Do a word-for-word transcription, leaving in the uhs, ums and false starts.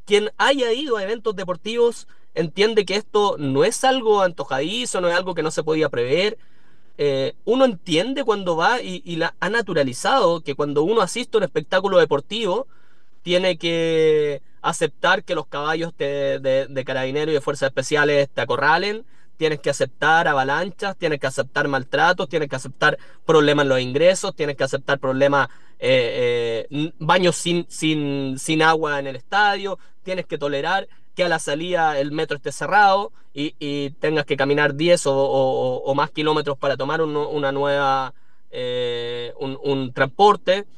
quien haya ido a eventos deportivos entiende que esto no es algo antojadizo, no es algo que no se podía prever. Eh, uno entiende cuando va y, y la ha naturalizado que cuando uno asiste a un espectáculo deportivo, tiene que aceptar que los caballos te- de, de carabineros y de fuerzas especiales te acorralen, tienes que aceptar avalanchas, tienes que aceptar maltratos, tienes que aceptar problemas en los ingresos, tienes que aceptar problemas, eh, eh, baños sin, sin, sin agua en el estadio, tienes que tolerar que a la salida el metro esté cerrado y, y tengas que caminar diez o, o- o más kilómetros para tomar un- una nueva, eh, un un transporte.